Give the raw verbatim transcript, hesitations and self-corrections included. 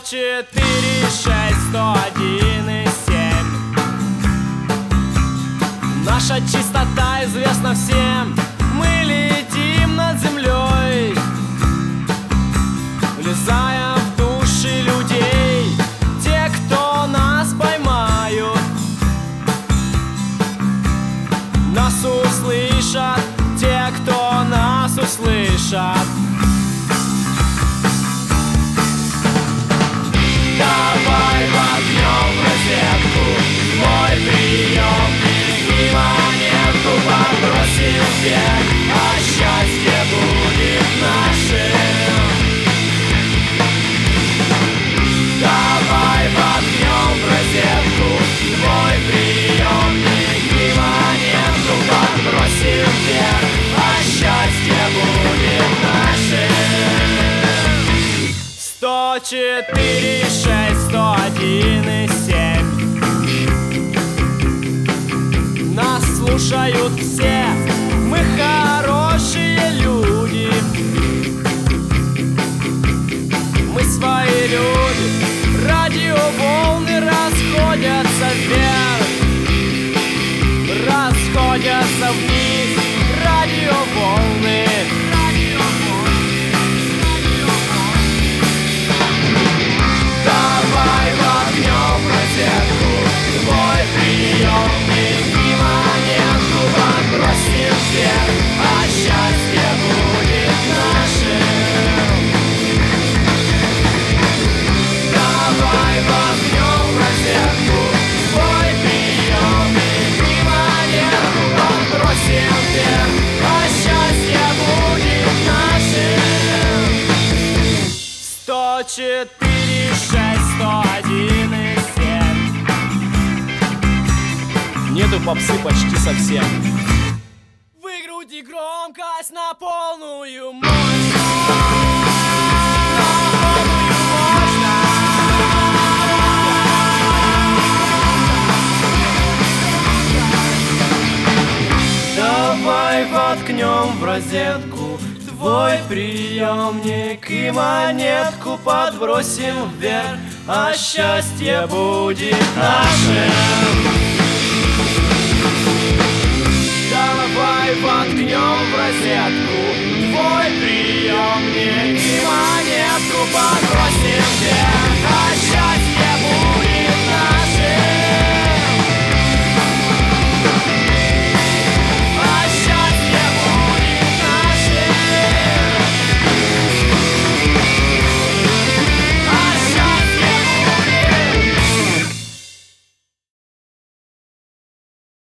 четыре шесть сто один и семь. Наша чистота известна всем. Мы летим над землей, влезая в души людей. Те, кто нас поймают, нас услышат. Те, кто нас услышат. Давай воткнем в розетку мой приемник и монетку подбросим вверх, а счастье будет нашим. Давай воткнем в розетку мой приемник и монетку подбросим вверх, а счастье будет нашим. Сто четыре шесть сто один и семь. Нас слушают все, мы хорошие люди. Мы свои люди. Радиоволны расходятся вверх, расходятся вниз. Радиоволны. Давай воткнем в розетку мой приемник и монетку подбросим вверх, а счастье будет нашим. Давай воткнем в розетку мой приемник и монетку подбросим вверх, а счастье будет нашим. Сто четыре шесть сто один и семь. Нету попсы почти совсем. Выкрути громкость на полную мощность. На полную мощность. Давай воткнем в розетку твой приемник и монетку подбросим вверх, а счастье будет нашим. Давай воткнем в розетку твой приемник и монетку подбросим